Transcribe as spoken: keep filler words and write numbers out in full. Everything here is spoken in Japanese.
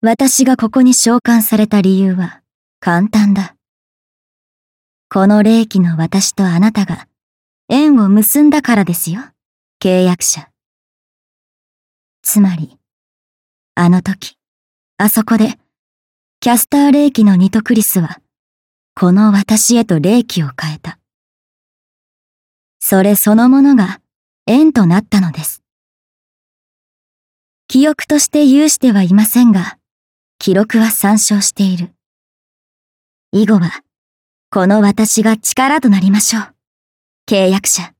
私がここに召喚された理由は簡単だ。この霊気の私とあなたが縁を結んだからですよ、契約者。つまり、あの時、あそこで、キャスター霊気のニトクリスは、この私へと霊気を変えた。それそのものが縁となったのです。記憶として有してはいませんが、記録は参照している。以後は、この私が力となりましょう、契約者。